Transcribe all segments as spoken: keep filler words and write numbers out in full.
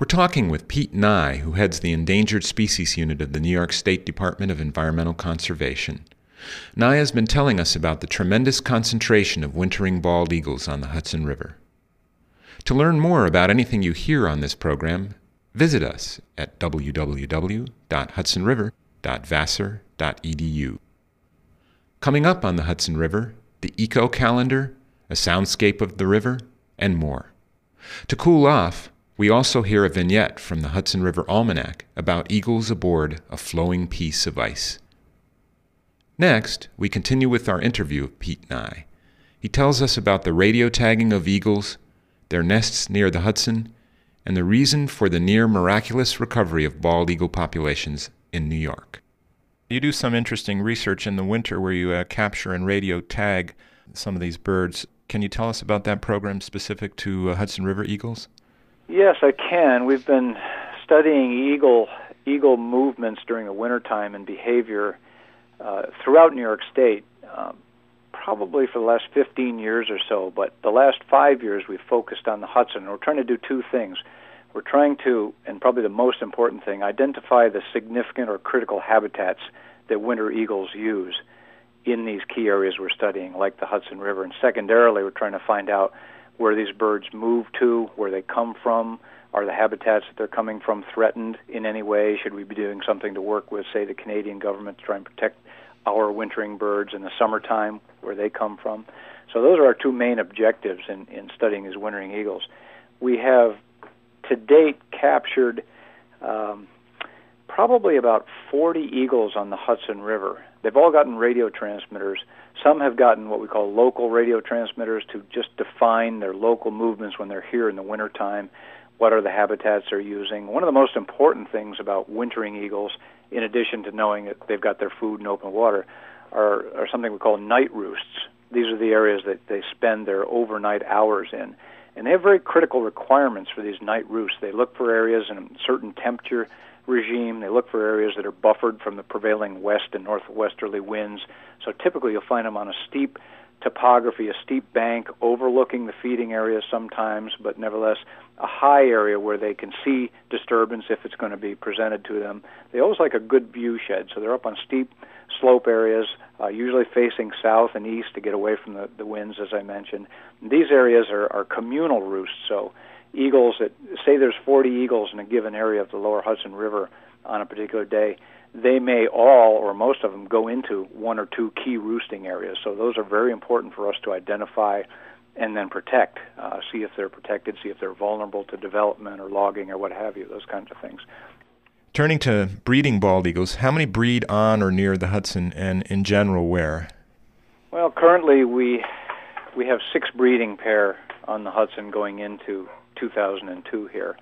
We're talking with Pete Nye, who heads the Endangered Species Unit of the New York State Department of Environmental Conservation. Nye has been telling us about the tremendous concentration of wintering bald eagles on the Hudson River. To learn more about anything you hear on this program, visit us at w w w dot hudson river dot vassar dot e d u. Coming up on the Hudson River, the Eco Calendar, a soundscape of the river, and more. To cool off, we also hear a vignette from the Hudson River Almanac about eagles aboard a flowing piece of ice. Next, we continue with our interview of Pete Nye. He tells us about the radio tagging of eagles, their nests near the Hudson, and the reason for the near miraculous recovery of bald eagle populations in New York. You do some interesting research in the winter where you uh, capture and radio tag some of these birds. Can you tell us about that program specific to uh, Hudson River eagles? Yes, I can. We've been studying eagle eagle movements during the wintertime and behavior uh, throughout New York State, um, probably for the last fifteen years or so. But the last five years we've focused on the Hudson. We're trying to do two things. We're trying to, and probably the most important thing, identify the significant or critical habitats that winter eagles use in these key areas we're studying, like the Hudson River. And secondarily, we're trying to find out where these birds move to, where they come from. Are the habitats that they're coming from threatened in any way? Should we be doing something to work with, say, the Canadian government to try and protect our wintering birds in the summertime, where they come from? So those are our two main objectives in, in studying these wintering eagles. We have, to date, captured um, probably about forty eagles on the Hudson River. They've all gotten radio transmitters. Some have gotten what we call local radio transmitters to just define their local movements when they're here in the wintertime. What are the habitats they're using? One of the most important things about wintering eagles, in addition to knowing that they've got their food in open water, are, are something we call night roosts. These are the areas that they spend their overnight hours in. And they have very critical requirements for these night roosts. They look for areas in a certain temperature regime. They look for areas that are buffered from the prevailing west and northwesterly winds. So typically you'll find them on a steep topography, a steep bank overlooking the feeding area sometimes, but nevertheless a high area where they can see disturbance if it's going to be presented to them. They always like a good view shed, so they're up on steep slope areas, uh, usually facing south and east to get away from the, the winds, as I mentioned. And these areas are, are communal roosts, so eagles that, say there's forty eagles in a given area of the lower Hudson River on a particular day, they may all, or most of them, go into one or two key roosting areas. So those are very important for us to identify and then protect, uh, see if they're protected, see if they're vulnerable to development or logging or what have you, those kinds of things. Turning to breeding bald eagles, how many breed on or near the Hudson, and in general where? Well, currently we we have six breeding pair on the Hudson going into two thousand two here,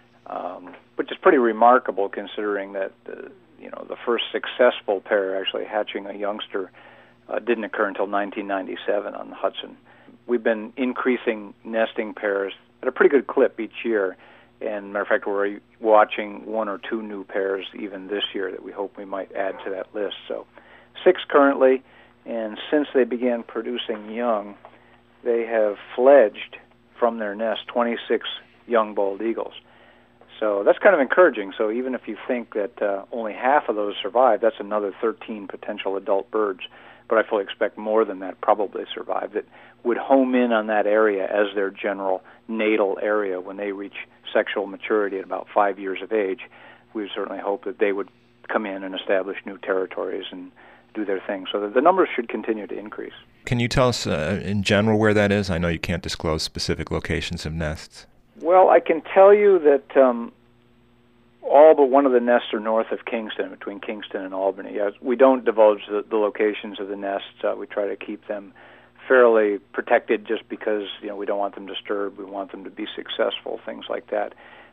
um, which is pretty remarkable considering that the, you know, the first successful pair actually hatching a youngster uh, didn't occur until nineteen ninety-seven on the Hudson. We've been increasing nesting pairs at a pretty good clip each year, and matter of fact, we're watching one or two new pairs even this year that we hope we might add to that list. So six currently, and since they began producing young, they have fledged from their nest twenty-six young bald eagles. So that's kind of encouraging. So even if you think that uh, only half of those survive, that's another thirteen potential adult birds. But I fully expect more than that probably survive that would home in on that area as their general natal area when they reach sexual maturity at about five years of age. We certainly hope that they would come in and establish new territories and do their thing. So the numbers should continue to increase. Can you tell us uh, in general where that is? I know you can't disclose specific locations of nests. Well, I can tell you that um, all but one of the nests are north of Kingston, between Kingston and Albany. Yes, we don't divulge the, the locations of the nests. Uh, we try to keep them fairly protected just because, you know, we don't want them disturbed. We want them to be successful, things like that.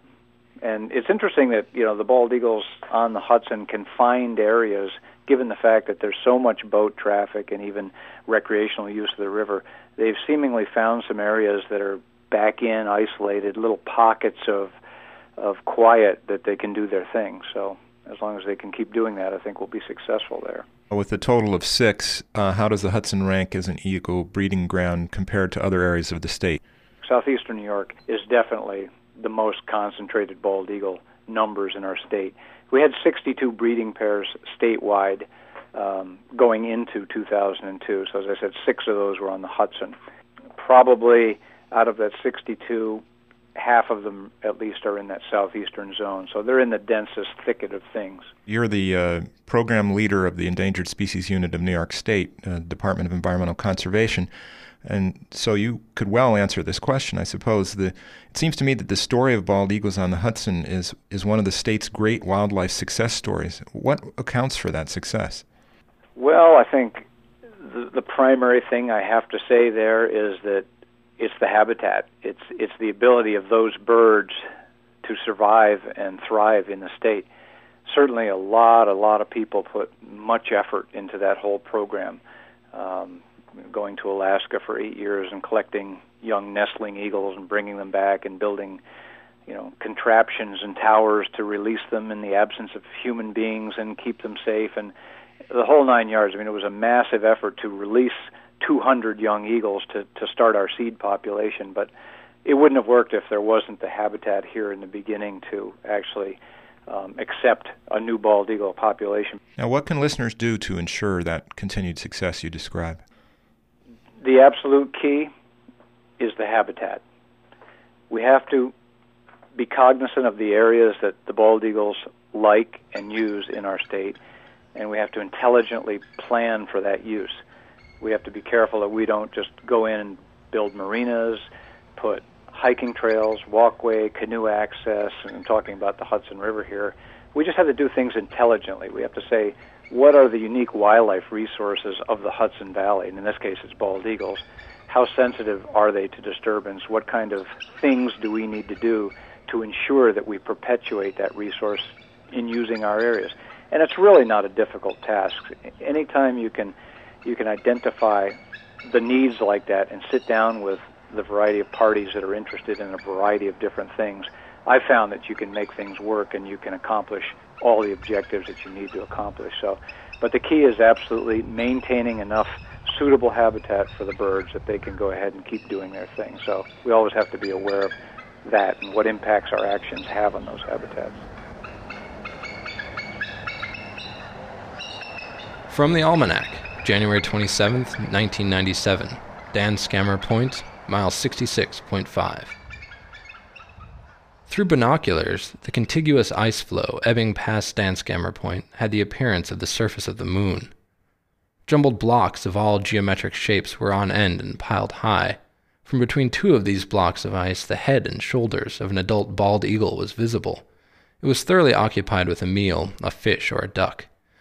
And it's interesting that, you know, the bald eagles on the Hudson can find areas, given the fact that there's so much boat traffic and even recreational use of the river. They've seemingly found some areas that are back in, isolated, little pockets of of quiet that they can do their thing. So as long as they can keep doing that, I think we'll be successful there. With a total of six, uh, how does the Hudson rank as an eagle breeding ground compared to other areas of the state? Southeastern New York is definitely the most concentrated bald eagle numbers in our state. We had sixty-two breeding pairs statewide um, going into two thousand two. So as I said, six of those were on the Hudson. Probably out of that sixty-two, half of them at least are in that southeastern zone. So they're in the densest thicket of things. You're the uh, program leader of the Endangered Species Unit of New York State, uh, Department of Environmental Conservation. And so you could well answer this question, I suppose. The, it seems to me that the story of bald eagles on the Hudson is, is one of the state's great wildlife success stories. What accounts for that success? Well, I think the, the primary thing I have to say there is that it's the habitat. It's it's the ability of those birds to survive and thrive in the state. Certainly a lot, a lot of people put much effort into that whole program. Um, going to Alaska for eight years and collecting young nestling eagles and bringing them back and building, you know, contraptions and towers to release them in the absence of human beings and keep them safe, and the whole nine yards. I mean, it was a massive effort to release two hundred young eagles to, to start our seed population, but it wouldn't have worked if there wasn't the habitat here in the beginning to actually um, accept a new bald eagle population. Now, what can listeners do to ensure that continued success you describe? The absolute key is the habitat. We have to be cognizant of the areas that the bald eagles like and use in our state, and we have to intelligently plan for that use. We have to be careful that we don't just go in and build marinas, put hiking trails, walkway, canoe access, and I'm talking about the Hudson River here. We just have to do things intelligently. We have to say, what are the unique wildlife resources of the Hudson Valley? And in this case, it's bald eagles. How sensitive are they to disturbance? What kind of things do we need to do to ensure that we perpetuate that resource in using our areas? And it's really not a difficult task. Anytime you can you can identify the needs like that and sit down with the variety of parties that are interested in a variety of different things, I found that you can make things work and you can accomplish all the objectives that you need to accomplish. So, but the key is absolutely maintaining enough suitable habitat for the birds that they can go ahead and keep doing their thing. So we always have to be aware of that and what impacts our actions have on those habitats. From the Almanac, January twenty-seventh, nineteen ninety-seven, Dan Scammer Point, mile sixty-six point five. Through binoculars, the contiguous ice floe ebbing past Dan Scammer Point had the appearance of the surface of the moon. Jumbled blocks of all geometric shapes were on end and piled high. From between two of these blocks of ice, the head and shoulders of an adult bald eagle was visible. It was thoroughly occupied with a meal, a fish or a duck.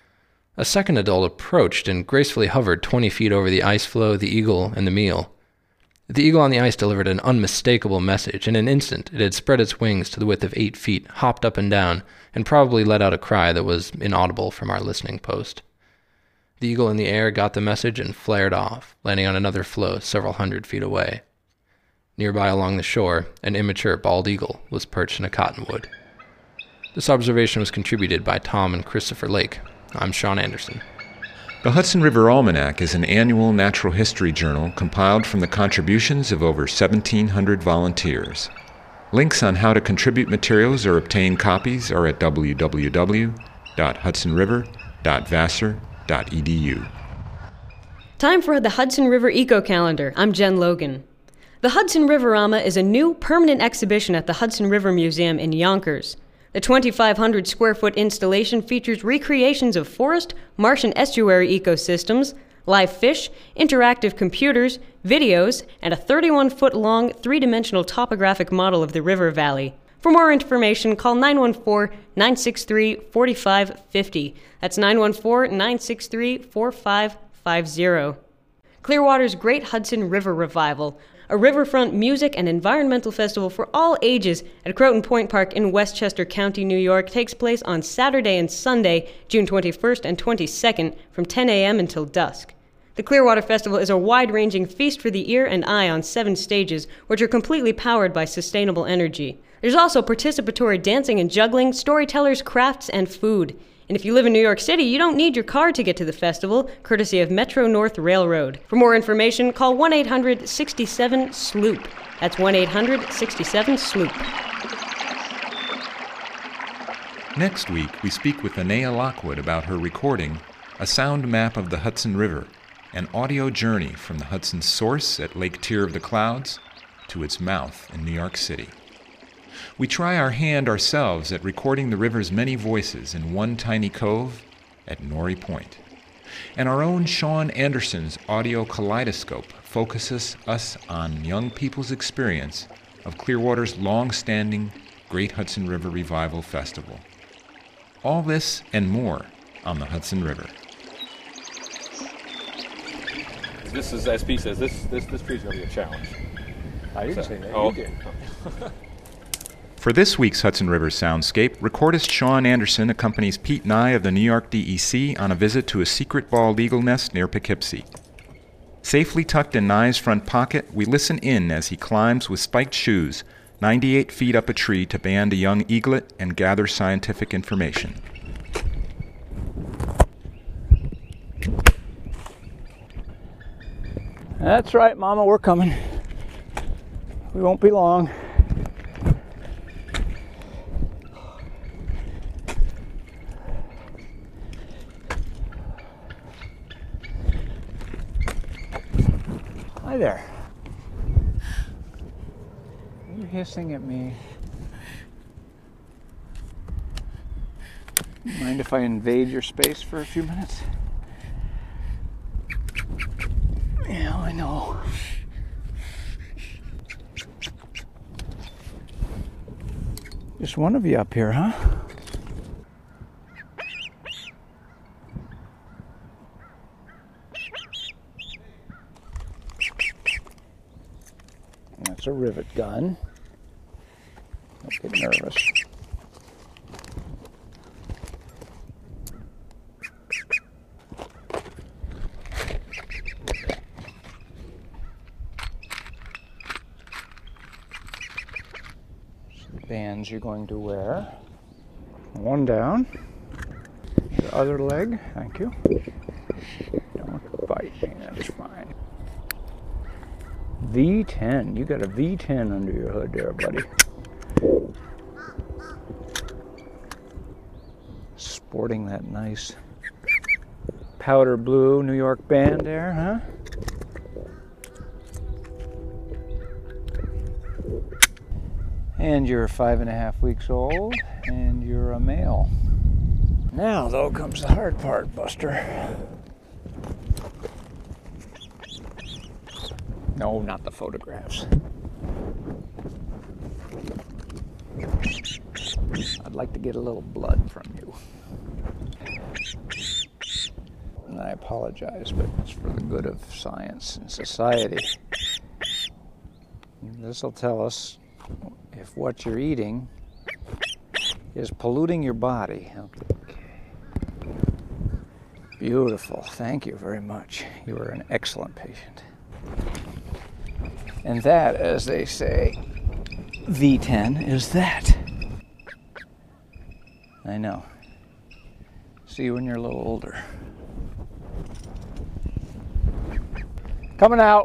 A second adult approached and gracefully hovered twenty feet over the ice floe, the eagle, and the meal. The eagle on the ice delivered an unmistakable message. In an instant, it had spread its wings to the width of eight feet, hopped up and down, and probably let out a cry that was inaudible from our listening post. The eagle in the air got the message and flared off, landing on another floe several hundred feet away. Nearby along the shore, an immature bald eagle was perched in a cottonwood. This observation was contributed by Tom and Christopher Lake. I'm Sean Anderson. The Hudson River Almanac is an annual natural history journal compiled from the contributions of over seventeen hundred volunteers. Links on how to contribute materials or obtain copies are at w w w dot hudson river dot vassar dot e d u. Time for the Hudson River Eco Calendar. I'm Jen Logan. The Hudson Riverama is a new permanent exhibition at the Hudson River Museum in Yonkers. The twenty-five hundred square foot installation features recreations of forest, marsh, and estuary ecosystems, live fish, interactive computers, videos, and a thirty-one foot long three-dimensional topographic model of the river valley. For more information, call nine one four, nine six three, four five five zero. That's nine one four, nine six three, four five five zero. Clearwater's Great Hudson River Revival, a riverfront music and environmental festival for all ages at Croton Point Park in Westchester County, New York, takes place on Saturday and Sunday, June twenty-first and twenty-second, from ten a.m. until dusk. The Clearwater Festival is a wide-ranging feast for the ear and eye on seven stages, which are completely powered by sustainable energy. There's also participatory dancing and juggling, storytellers, crafts, and food. And if you live in New York City, you don't need your car to get to the festival, courtesy of Metro North Railroad. For more information, call one eight hundred, six seven, S L O O P. That's one eight hundred, six seven, S L O O P. Next week, we speak with Anea Lockwood about her recording, A Sound Map of the Hudson River, an audio journey from the Hudson's source at Lake Tier of the Clouds to its mouth in New York City. We try our hand ourselves at recording the river's many voices in one tiny cove at Norrie Point. And our own Sean Anderson's audio kaleidoscope focuses us on young people's experience of Clearwater's long-standing Great Hudson River Revival Festival. All this and more on the Hudson River. This is, as Pete says, this this this tree's going to be a challenge. I didn't So- say that. oh, You did. For this week's Hudson River Soundscape, recordist Sean Anderson accompanies Pete Nye of the New York D E C on a visit to a secret bald eagle nest near Poughkeepsie. Safely tucked in Nye's front pocket, we listen in as he climbs with spiked shoes ninety-eight feet up a tree to band a young eaglet and gather scientific information. That's right, Mama, we're coming. We won't be long. Hi there. Are you hissing at me? Mind if I invade your space for a few minutes? Yeah, I know. Just one of you up here, huh? That's a rivet gun. Don't get nervous. Bands you're going to wear. One down. Your other leg. Thank you. Don't bite me. That's fine. V ten. You got a V ten under your hood there, buddy. Sporting that nice powder blue New York band there, huh? And you're five and a half weeks old, and you're a male. Now, though, comes the hard part, Buster. No, not the photographs. I'd like to get a little blood from you. And I apologize, but it's for the good of science and society. This will tell us if what you're eating is polluting your body. Okay. Beautiful. Thank you very much. You are an excellent patient. And that, as they say, V ten is that. I know. See you when you're a little older. Coming out.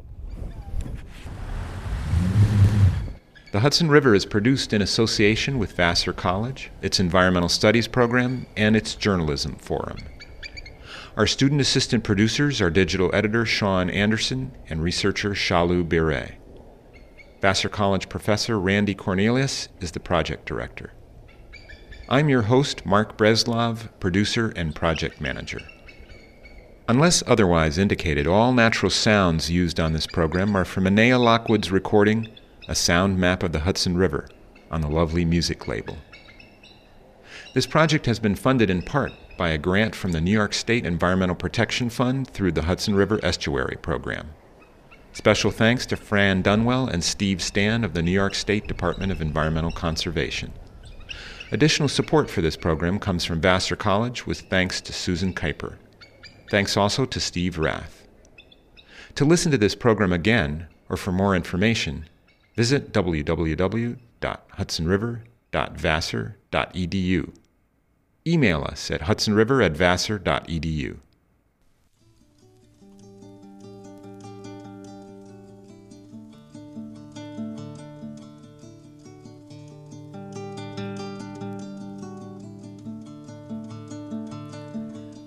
The Hudson River is produced in association with Vassar College, its Environmental Studies program, and its Journalism Forum. Our student assistant producers are digital editor Sean Anderson and researcher Shalu Bire. Vassar College professor Randy Cornelius is the project director. I'm your host, Mark Breslov, producer and project manager. Unless otherwise indicated, all natural sounds used on this program are from Anea Lockwood's recording, A Sound Map of the Hudson River, on the Lovely Music label. This project has been funded in part by a grant from the New York State Environmental Protection Fund through the Hudson River Estuary Program. Special thanks to Fran Dunwell and Steve Stan of the New York State Department of Environmental Conservation. Additional support for this program comes from Vassar College, with thanks to Susan Kuiper. Thanks also to Steve Rath. To listen to this program again, or for more information, visit w w w dot hudson river dot vassar dot e d u. Email us at hudson river at vassar dot e d u.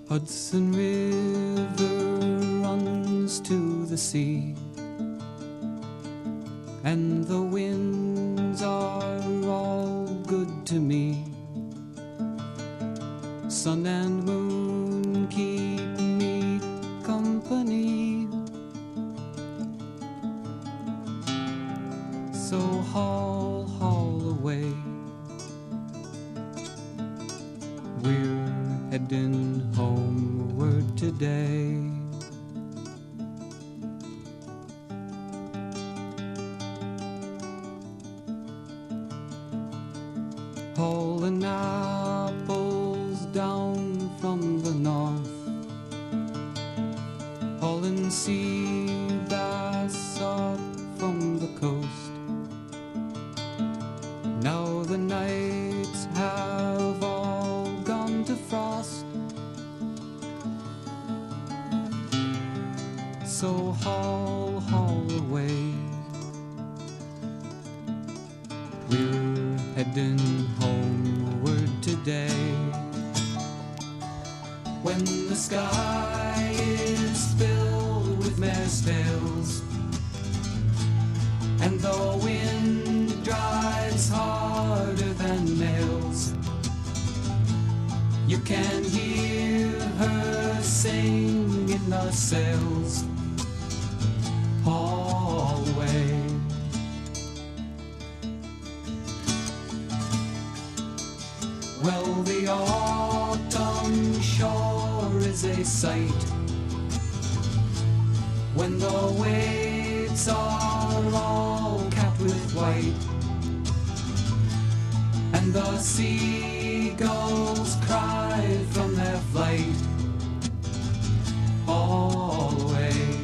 Hudson River runs to the sea, and the winds are all good to me. Sun and moon keep me company, so haul, haul away. We're heading homeward today. Hauling apples down from the north, hauling sea bass up from the coast. Now the nights have all gone to frost, so haul, haul away. We're heading homeward today. When the sky is filled with mare's tails, and the wind drives harder than nails, you can hear her sing in the sails. Haul away. Well, the autumn shore is a sight, when the waves are all capped with white, and the seagulls cry from their flight. All away.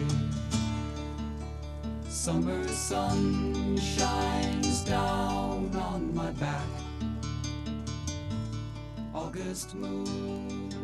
Summer sun shines down on my back, August moon